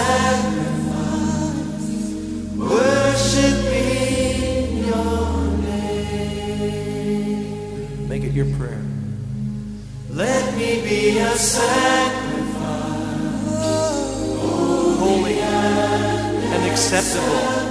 sacrifice, worshiping your name. Make it your prayer. Let me be a sacrifice, holy and acceptable